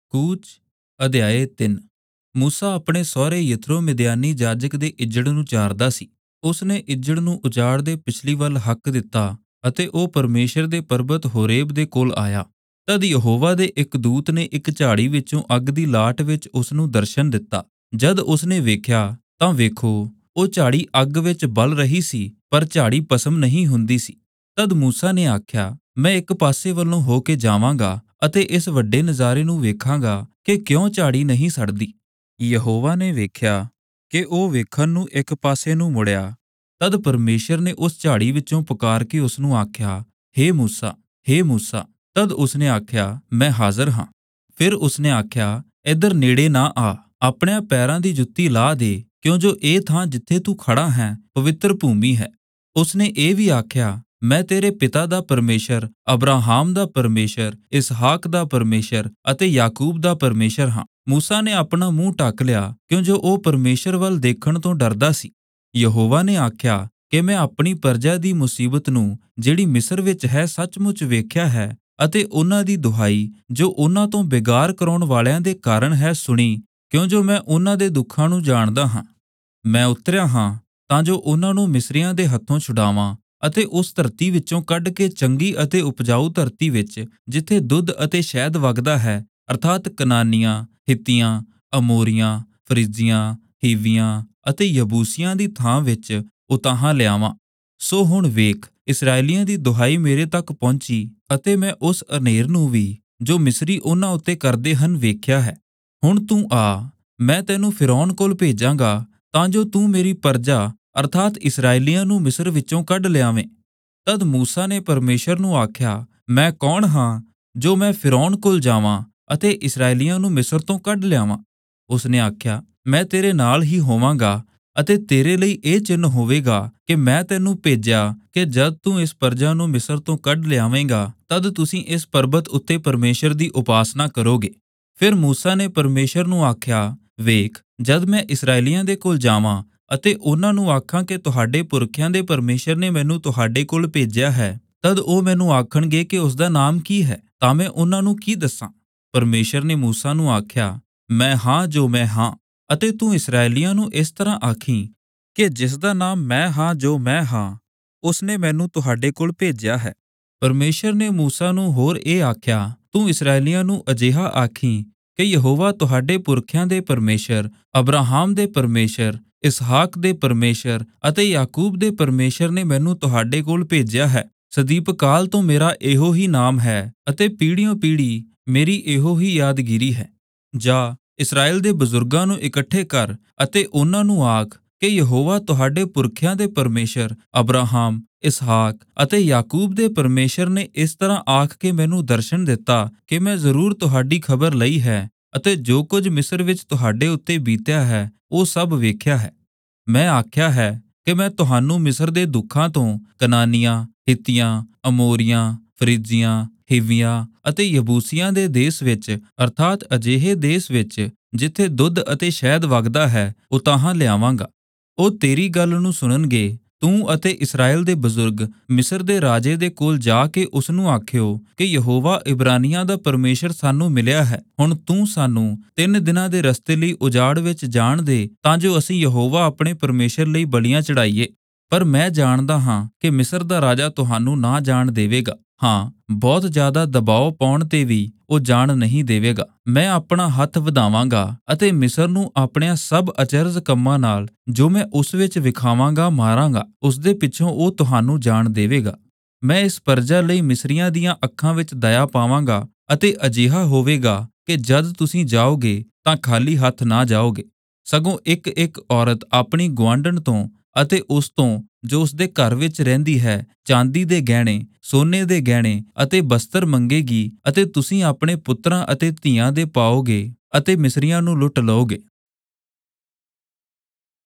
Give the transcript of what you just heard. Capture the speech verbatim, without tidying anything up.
ਕੂਚ। ਅਧਿਆਏ ਤਿੰਨ। ਮੂਸਾ ਆਪਣੇ ਸਹੁਰੇ ਯਿਥਰੋ ਮਿਦਿਆਨੀ ਜਾਜਕ ਦੇ ਇੱਜੜ ਨੂੰ ਚਾਰਦਾ ਸੀ। ਉਸਨੇ ਇੱਜੜ ਨੂੰ ਉਜਾੜ ਦੇ ਪਿਛਲੀ ਵੱਲ ਹੱਕ ਦਿੱਤਾ ਅਤੇ ਉਹ ਪਰਮੇਸ਼ਰ ਦੇ ਪਰਬਤ ਹੋਰੇਬ ਦੇ ਕੋਲ ਆਇਆ। ਤਦ ਯਹੋਵਾ ਦੇ ਇੱਕ ਦੂਤ ਨੇ ਇੱਕ ਝਾੜੀ ਵਿੱਚੋਂ ਅੱਗ ਦੀ ਲਾਟ ਵਿੱਚ ਉਸਨੂੰ ਦਰਸ਼ਨ ਦਿੱਤਾ। ਜਦ ਉਸਨੇ ਵੇਖਿਆ ਤਾਂ ਵੇਖੋ, ਉਹ ਝਾੜੀ ਅੱਗ ਵਿੱਚ ਬਲ ਰਹੀ ਸੀ, ਪਰ ਝਾੜੀ ਭਸਮ ਨਹੀਂ ਹੁੰਦੀ ਸੀ। ਤਦ ਮੂਸਾ ਨੇ ਆਖਿਆ, ਮੈਂ ਇੱਕ ਪਾਸੇ ਵੱਲੋਂ ਹੋ ਕੇ ਜਾਵਾਂਗਾ ਅਤੇ ਇਸ ਵੱਡੇ ਨਜ਼ਾਰੇ ਨੂੰ ਵੇਖਾਂਗਾ ਕਿ ਕਿਉਂ ਝਾੜੀ ਨਹੀਂ ਸੜਦੀ। ਯਹੋਵਾ ਨੇ ਵੇਖਿਆ ਕਿ ਉਹ ਵੇਖਣ ਨੂੰ ਇੱਕ ਪਾਸੇ ਨੂੰ ਮੁੜਿਆ। ਤਦ ਪਰਮੇਸ਼ਰ ਨੇ ਉਸ ਝਾੜੀ ਵਿੱਚੋਂ ਪੁਕਾਰ ਕੇ ਉਸਨੂੰ ਆਖਿਆ, ਹੇ ਮੂਸਾ, ਹੇ ਮੂਸਾ। ਤਦ ਉਸਨੇ ਆਖਿਆ, ਮੈਂ ਹਾਜ਼ਰ ਹਾਂ। ਫਿਰ ਉਸਨੇ ਆਖਿਆ, ਇੱਧਰ ਨੇੜੇ ਨਾ ਆ, ਆਪਣਿਆਂ ਪੈਰਾਂ ਦੀ ਜੁੱਤੀ ਲਾਹ ਦੇ, ਕਿਉਂ ਜੋ ਇਹ ਥਾਂ ਜਿੱਥੇ ਤੂੰ ਖੜਾ ਹੈ ਪਵਿੱਤਰ ਭੂਮੀ ਹੈ। ਉਸਨੇ ਇਹ ਵੀ ਆਖਿਆ, ਮੈਂ ਤੇਰੇ ਪਿਤਾ ਦਾ ਪਰਮੇਸ਼ਰ, ਅਬਰਾਹਾਮ ਦਾ ਪਰਮੇਸ਼ਰ, ਇਸਹਾਕ ਦਾ ਪਰਮੇਸ਼ਰ ਅਤੇ ਯਾਕੂਬ ਦਾ ਪਰਮੇਸ਼ਰ ਹਾਂ। ਮੂਸਾ ਨੇ ਆਪਣਾ ਮੂੰਹ ਢੱਕ ਲਿਆ, ਕਿਉਂ ਜੋ ਉਹ ਪਰਮੇਸ਼ਰ ਵੱਲ ਦੇਖਣ ਤੋਂ ਡਰਦਾ ਸੀ। ਯਹੋਵਾ ਨੇ ਆਖਿਆ ਕਿ ਮੈਂ ਆਪਣੀ ਪਰਜਾ ਦੀ ਮੁਸੀਬਤ ਨੂੰ ਜਿਹੜੀ ਮਿਸਰ ਵਿੱਚ ਹੈ ਸੱਚਮੁੱਚ ਵੇਖਿਆ ਹੈ ਅਤੇ ਉਹਨਾਂ ਦੀ ਦੁਹਾਈ ਜੋ ਉਹਨਾਂ ਤੋਂ ਬੇਗਾਰ ਕਰਾਉਣ ਵਾਲਿਆਂ ਦੇ ਕਾਰਨ ਹੈ ਸੁਣੀ, ਕਿਉਂ ਜੋ ਮੈਂ ਉਹਨਾਂ ਦੇ ਦੁੱਖਾਂ ਨੂੰ ਜਾਣਦਾ ਹਾਂ। ਮੈਂ ਉਤਰਿਆ ਹਾਂ ਤਾਂ ਜੋ ਉਹਨਾਂ ਨੂੰ ਮਿਸਰੀਆਂ ਦੇ ਹੱਥੋਂ ਛੁਡਾਵਾਂ ਅਤੇ ਉਸ ਧਰਤੀ ਵਿੱਚੋਂ ਕੱਢ ਕੇ ਚੰਗੀ ਅਤੇ ਉਪਜਾਊ ਧਰਤੀ ਵਿੱਚ, ਜਿੱਥੇ ਦੁੱਧ ਅਤੇ ਸ਼ਹਿਦ ਵਗਦਾ ਹੈ, ਅਰਥਾਤ ਕਨਾਨੀਆਂ, ਹਿੱਤੀਆਂ, ਅਮੋਰੀਆਂ, ਫਰਿੱਜੀਆਂ, ਹੀਵੀਆਂ ਅਤੇ ਯਬੂਸੀਆਂ ਦੀ ਥਾਂ ਵਿੱਚ ਉਤਾਹਾਂ ਲਿਆਵਾਂ। ਸੋ ਹੁਣ ਵੇਖ, ਇਸਰਾਏਲੀਆਂ ਦੀ ਦੁਹਾਈ ਮੇਰੇ ਤੱਕ ਪਹੁੰਚੀ ਅਤੇ ਮੈਂ ਉਸ ਹਨੇਰ ਨੂੰ ਵੀ ਜੋ ਮਿਸਰੀ ਉਹਨਾਂ ਉੱਤੇ ਕਰਦੇ ਹਨ ਵੇਖਿਆ ਹੈ। ਹੁਣ ਤੂੰ ਆ, ਮੈਂ ਤੈਨੂੰ ਫਿਰੌਨ ਕੋਲ ਭੇਜਾਂਗਾ ਤਾਂ ਜੋ ਤੂੰ ਮੇਰੀ ਪਰਜਾ ਅਰਥਾਤ ਇਸਰਾਏਲੀਆਂ ਨੂੰ ਮਿਸਰ ਵਿੱਚੋਂ ਕੱਢ ਲਿਆਵੇਂ। ਤਦ ਮੂਸਾ ਨੇ ਪਰਮੇਸ਼ਰ ਨੂੰ ਆਖਿਆ, ਮੈਂ ਕੌਣ ਹਾਂ ਜੋ ਮੈਂ ਫਿਰੌਨ ਕੋਲ ਜਾਵਾਂ ਅਤੇ ਇਸਰਾਏਲੀਆਂ ਨੂੰ ਮਿਸਰ ਤੋਂ ਕੱਢ ਲਿਆਵਾਂ। ਉਸਨੇ ਆਖਿਆ, ਮੈਂ ਤੇਰੇ ਨਾਲ ਹੀ ਹੋਵਾਂਗਾ ਅਤੇ ਤੇਰੇ ਲਈ ਇਹ ਚਿੰਨ੍ਹ ਹੋਵੇਗਾ ਕਿ ਮੈਂ ਤੈਨੂੰ ਭੇਜਿਆ ਕਿ ਜਦ ਤੂੰ ਇਸ ਪਰਜਾ ਨੂੰ ਮਿਸਰ ਤੋਂ ਕੱਢ ਲਿਆਵੇਂਗਾ ਤਦ ਤੁਸੀਂ ਇਸ ਪਰਬਤ ਉੱਤੇ ਪਰਮੇਸ਼ਰ ਦੀ ਉਪਾਸਨਾ ਕਰੋਗੇ। ਫਿਰ ਮੂਸਾ ਨੇ ਪਰਮੇਸ਼ਰ ਨੂੰ ਆਖਿਆ, ਵੇਖ, ਜਦ ਮੈਂ ਇਸਰਾਏਲੀਆਂ ਦੇ ਕੋਲ ਜਾਵਾਂ ਅਤੇ ਉਹਨਾਂ ਨੂੰ ਆਖਾਂ ਕਿ ਤੁਹਾਡੇ ਪੁਰਖਿਆਂ ਦੇ ਪਰਮੇਸ਼ਰ ਨੇ ਮੈਨੂੰ ਤੁਹਾਡੇ ਕੋਲ ਭੇਜਿਆ ਹੈ, ਤਦ ਉਹ ਮੈਨੂੰ ਆਖਣਗੇ ਕਿ ਉਸਦਾ ਨਾਮ ਕੀ ਹੈ, ਤਾਂ ਮੈਂ ਉਹਨਾਂ ਨੂੰ ਕੀ ਦੱਸਾਂ। ਪਰਮੇਸ਼ਰ ਨੇ ਮੂਸਾ ਨੂੰ ਆਖਿਆ, ਮੈਂ ਹਾਂ ਜੋ ਮੈਂ ਹਾਂ, ਅਤੇ ਤੂੰ ਇਸਰਾਏਲੀਆਂ ਨੂੰ ਇਸ ਤਰ੍ਹਾਂ ਆਖੀਂ ਕਿ ਜਿਸ ਦਾ ਨਾਮ ਮੈਂ ਹਾਂ ਜੋ ਮੈਂ ਹਾਂ, ਉਸਨੇ ਮੈਨੂੰ ਤੁਹਾਡੇ ਕੋਲ ਭੇਜਿਆ ਹੈ। ਪਰਮੇਸ਼ਰ ਨੇ ਮੂਸਾ ਨੂੰ ਹੋਰ ਇਹ ਆਖਿਆ, ਤੂੰ ਇਸਰਾਏਲੀਆਂ ਨੂੰ ਅਜਿਹਾ ਆਖੀਂ ਕਿ ਯਹੋਵਾ ਤੁਹਾਡੇ ਪੁਰਖਿਆਂ ਦੇ ਪਰਮੇਸ਼ਰ, ਅਬਰਾਹਾਮ ਦੇ ਪਰਮੇਸ਼ਰ, ਇਸਹਾਕ ਦੇ ਪਰਮੇਸ਼ਰ ਅਤੇ ਯਾਕੂਬ ਦੇ ਪਰਮੇਸ਼ਰ ਨੇ ਮੈਨੂੰ ਤੁਹਾਡੇ ਕੋਲ ਭੇਜਿਆ ਹੈ। ਸਦੀਪ ਕਾਲ ਤੋਂ ਮੇਰਾ ਇਹੋ ਹੀ ਨਾਮ ਹੈ ਅਤੇ ਪੀੜ੍ਹੀਓਂ ਪੀੜ੍ਹੀ ਮੇਰੀ ਇਹੋ ਹੀ ਯਾਦਗੀਰੀ ਹੈ। ਜਾ, ਇਸਰਾਏਲ ਦੇ ਬਜ਼ੁਰਗਾਂ ਨੂੰ ਇਕੱਠੇ ਕਰ ਅਤੇ ਉਹਨਾਂ ਨੂੰ ਆਖ ਕਿ ਯਹੋਵਾ ਤੁਹਾਡੇ ਪੁਰਖਿਆਂ ਦੇ ਪਰਮੇਸ਼ਰ, ਅਬਰਾਹਾਮ, ਇਸਹਾਕ ਅਤੇ ਯਾਕੂਬ ਦੇ ਪਰਮੇਸ਼ਰ ਨੇ ਇਸ ਤਰ੍ਹਾਂ ਆਖ ਕੇ ਮੈਨੂੰ ਦਰਸ਼ਨ ਦਿੱਤਾ ਕਿ ਮੈਂ ਜ਼ਰੂਰ ਤੁਹਾਡੀ ਖਬਰ ਲਈ ਹੈ ਅਤੇ ਜੋ ਕੁਝ ਮਿਸਰ ਵਿੱਚ ਤੁਹਾਡੇ ਉੱਤੇ ਬੀਤਿਆ ਹੈ ਉਹ ਸਭ ਵੇਖਿਆ ਹੈ। ਮੈਂ ਆਖਿਆ ਹੈ ਕਿ ਮੈਂ ਤੁਹਾਨੂੰ ਮਿਸਰ ਦੇ ਦੁੱਖਾਂ ਤੋਂ, ਕਨਾਨੀਆਂ, ਹਿੱਤੀਆਂ, ਅਮੋਰੀਆਂ, ਫਰਿੱਜੀਆਂ, ਹਿੱਵੀਆਂ ਅਤੇ ਯਬੂਸੀਆਂ ਦੇ ਦੇਸ ਵਿੱਚ ਅਰਥਾਤ ਅਜਿਹੇ ਦੇਸ ਵਿੱਚ ਜਿੱਥੇ ਦੁੱਧ ਅਤੇ ਸ਼ਹਿਦ ਵਗਦਾ ਹੈ ਉਤਾਹਾਂ ਲਿਆਵਾਂਗਾ। ਉਹ ਤੇਰੀ ਗੱਲ ਨੂੰ ਸੁਣਨਗੇ। ਤੂੰ ਅਤੇ ਇਸਰਾਏਲ ਦੇ ਬਜ਼ੁਰਗ ਮਿਸਰ ਦੇ ਰਾਜੇ ਦੇ ਕੋਲ ਜਾ ਕੇ ਉਸਨੂੰ ਆਖਿਓ ਕਿ ਯਹੋਵਾ ਇਬਰਾਨੀਆਂ ਦਾ ਪਰਮੇਸ਼ਰ ਸਾਨੂੰ ਮਿਲਿਆ ਹੈ। ਹੁਣ ਤੂੰ ਸਾਨੂੰ ਤਿੰਨ ਦਿਨਾਂ ਦੇ ਰਸਤੇ ਲਈ ਉਜਾੜ ਵਿੱਚ ਜਾਣ ਦੇ ਤਾਂ ਜੋ ਅਸੀਂ ਯਹੋਵਾ ਆਪਣੇ ਪਰਮੇਸ਼ਰ ਲਈ ਬਲੀਆਂ ਚੜ੍ਹਾਈਏ। ਪਰ ਮੈਂ ਜਾਣਦਾ ਹਾਂ ਕਿ ਮਿਸਰ ਦਾ ਰਾਜਾ ਤੁਹਾਨੂੰ ਨਾ ਜਾਣ ਦੇਵੇਗਾ। ਹਾਂ, ਬਹੁਤ ਜ਼ਿਆਦਾ ਦਬਾਅ ਪਾਉਣ ਤੇ ਵੀ ਉਹ ਜਾਣ ਨਹੀਂ ਦੇਵੇਗਾ। ਮੈਂ ਆਪਣਾ ਹੱਥ ਵਧਾਵਾਂਗਾ ਅਤੇ ਮਿਸਰ ਨੂੰ ਆਪਣਿਆਂ ਸਭ ਅਚਰਜ ਕੰਮਾਂ ਨਾਲ ਜੋ ਮੈਂ ਉਸ ਵਿੱਚ ਵਿਖਾਵਾਂਗਾ ਮਾਰਾਂਗਾ। ਉਸਦੇ ਪਿੱਛੋਂ ਉਹ ਤੁਹਾਨੂੰ ਜਾਣ ਦੇਵੇਗਾ। ਮੈਂ ਇਸ ਪਰਜਾ ਲਈ ਮਿਸਰੀਆਂ ਦੀਆਂ ਅੱਖਾਂ ਵਿੱਚ ਦਇਆ ਪਾਵਾਂਗਾ ਅਤੇ ਅਜਿਹਾ ਹੋਵੇਗਾ ਕਿ ਜਦ ਤੁਸੀਂ ਜਾਓਗੇ ਤਾਂ ਖਾਲੀ ਹੱਥ ਨਾ ਜਾਓਗੇ, ਸਗੋਂ ਇੱਕ ਇੱਕ ਔਰਤ ਆਪਣੀ ਗੁਆਂਢਣ ਤੋਂ ਅਤੇ ਉਸ ਤੋਂ ਜੋ ਉਸਦੇ ਘਰ ਵਿੱਚ ਰਹਿੰਦੀ ਹੈ ਚਾਂਦੀ ਦੇ ਗਹਿਣੇ, ਸੋਨੇ ਦੇ ਗਹਿਣੇ ਅਤੇ ਬਸਤਰ ਮੰਗੇਗੀ ਅਤੇ ਤੁਸੀਂ ਆਪਣੇ ਪੁੱਤਰਾਂ ਅਤੇ ਧੀਆਂ ਦੇ ਪਾਓਗੇ ਅਤੇ ਮਿਸਰੀਆਂ ਨੂੰ ਲੁੱਟ ਲਓਗੇ।